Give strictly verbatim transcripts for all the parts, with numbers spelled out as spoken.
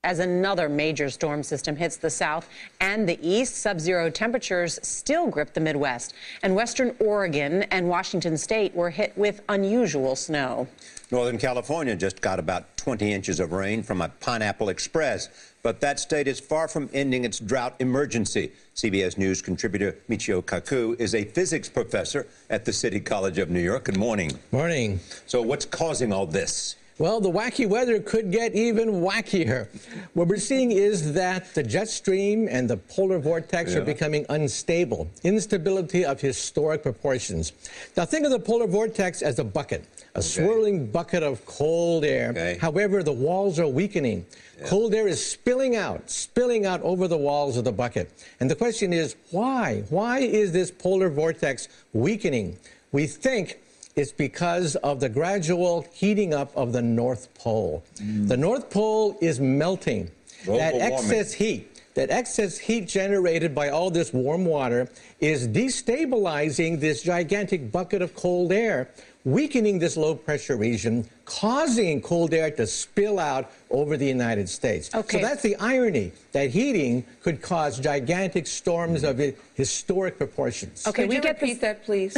As another major storm system hits the south and the east, sub-zero temperatures still grip the Midwest. And western Oregon and Washington state were hit with unusual snow. Northern California just got about twenty inches of rain from a Pineapple Express. But that state is far from ending its drought emergency. C B S News contributor Michio Kaku is a physics professor at the City College of New York. Good morning. Morning. So what's causing all this? Well, the wacky weather could get even wackier. What we're seeing is that the jet stream and the polar vortex yeah. are becoming unstable, instability of historic proportions. Now, think of the polar vortex as a bucket, a okay. swirling bucket of cold air. Okay. However, the walls are weakening. Yeah. Cold air is spilling out, spilling out over the walls of the bucket. And the question is, why? Why is this polar vortex weakening? We think it's because of the gradual heating up of the North Pole. Mm. The North Pole is melting. Global that excess warming. heat, that excess heat generated by all this warm water is destabilizing this gigantic bucket of cold air, weakening this low-pressure region, causing cold air to spill out over the United States. Okay. So that's the irony, that heating could cause gigantic storms of historic proportions. Okay, could we you get repeat that, please?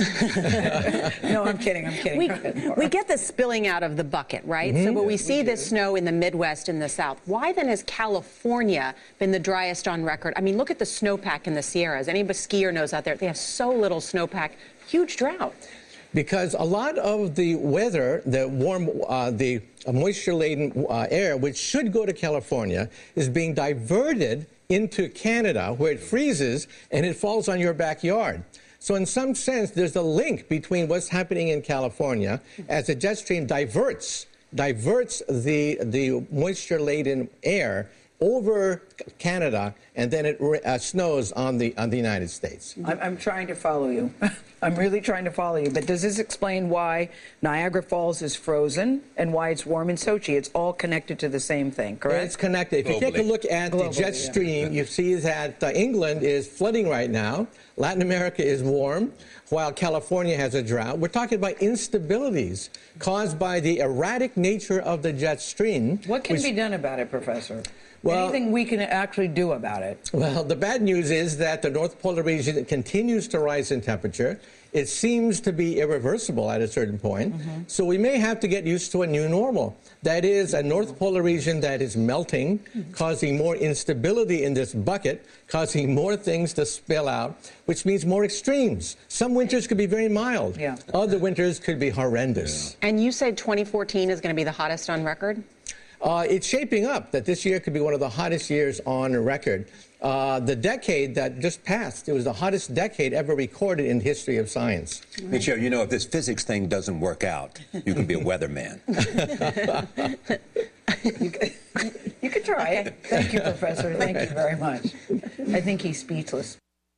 No, I'm kidding, I'm kidding. We, we get the spilling out of the bucket, right? Mm-hmm. So, but we yes, see we this snow in the Midwest and the South. Why then has California been the driest on record? I mean, look at the snowpack in the Sierras. Any skier knows out there, they have so little snowpack, huge drought. Because a lot of the weather, the warm, uh, the moisture-laden uh, air, which should go to California, is being diverted into Canada, where it freezes and it falls on your backyard. So in some sense, there's a link between what's happening in California as the jet stream diverts, diverts the, the moisture-laden air over Canada, and then it uh, snows on the on the United States. I'm, I'm trying to follow you. I'm really trying to follow you. But does this explain why Niagara Falls is frozen and why it's warm in Sochi? It's all connected to the same thing, correct? It's connected. If Globally. you take a look at Globally, the jet stream, yeah. you see that uh, England is flooding right now. Latin America is warm, while California has a drought. We're talking about instabilities caused by the erratic nature of the jet stream. What can which, be done about it, Professor? Well, Anything we can actually do about it? Well, the bad news is that the North Polar region continues to rise in temperature. It seems to be irreversible at a certain point. Mm-hmm. So we may have to get used to a new normal. That is a North Polar region that is melting, mm-hmm. causing more instability in this bucket, causing more things to spill out, which means more extremes. Some winters could be very mild. Yeah. Other winters could be horrendous. And you said twenty fourteen is going to be the hottest on record? Uh, it's shaping up that this year could be one of the hottest years on record. Uh, the decade that just passed, it was the hottest decade ever recorded in the history of science. Mm-hmm. Michio, you know, if this physics thing doesn't work out, you can be a weatherman. you, can, you can try okay. it. Thank you, Professor. Thank you very much. I think he's speechless.